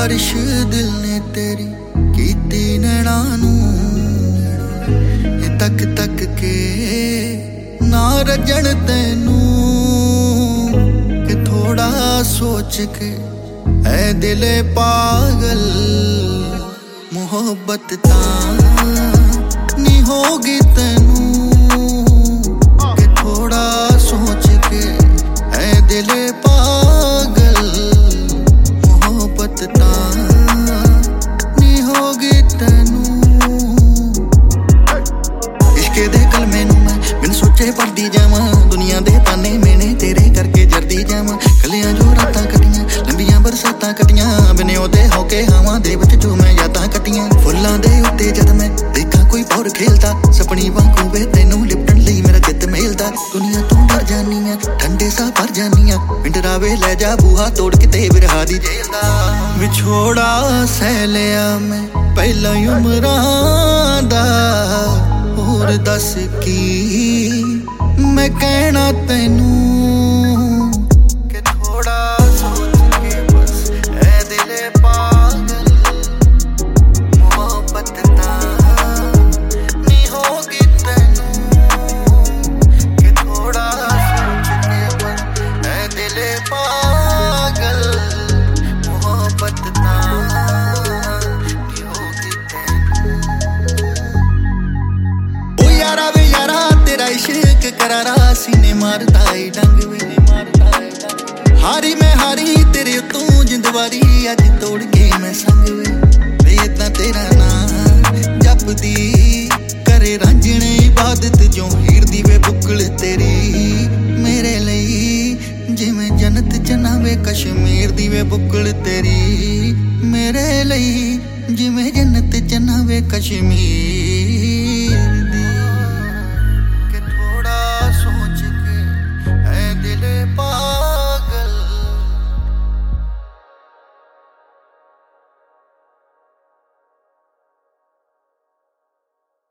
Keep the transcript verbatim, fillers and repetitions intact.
बारिश दिल ने तेरी कीती नैना नू तक तक के ना रजन तैनू कि थोड़ा सोच के ऐ दिले पागल मोहब्बत तां नी होगी तैनू कि थोड़ा सोच के ऐ दिले पागल मोहब्बत तां नी होगी तैनू इश्के दे कलमे नू मैं बिन सोचे पढ़दी जावां दुनिया दे ताने मेने तेरे करके जरदी जावां कलियां जो रातां कटियां लंबियां बरसातां कटियां बिन ओदे होके हवां दे विच जो मैं यादां कटियां फुल्लां दे उत्ते जद मैं देखां कोई पौर खेलदा सपनी वांगू वे तैनू लिपटन लई मेरा चित मेलदा दुनिया तू डर जानी है ठंडे सा भर जानी है पिंडरावे ले जा बूहा तोड़ के ते बिरहा दी जेल दा विछोड़ा सह लिया मैं पहला उमरां दा होर दस की मैं कहना तैनू कि थोड़ा सोच के बस ऐ दिले पागल मोहब्बत तां नी होगी तैनू कि थोड़ा सोच के बस ऐ दिले पागल मोहब्बत तां नी होगी तैनू ओ यारा वे यारा तेरा इश्क करारा सीने मारदा ए डंग वे मारदा ए हारी मैं हारी तेरे तू जिंदवारी अज तोड़ के मैं संग वे वे तां तेरा नाम जपदी करे रांझणे इबादत जो हीर दी वे बुकल तेरी मेरे लई जिवें जन्नत चना वे कश्मीर दी वे बुकल तेरी मेरे लई जिवें जन्नत चना वे कश्मीर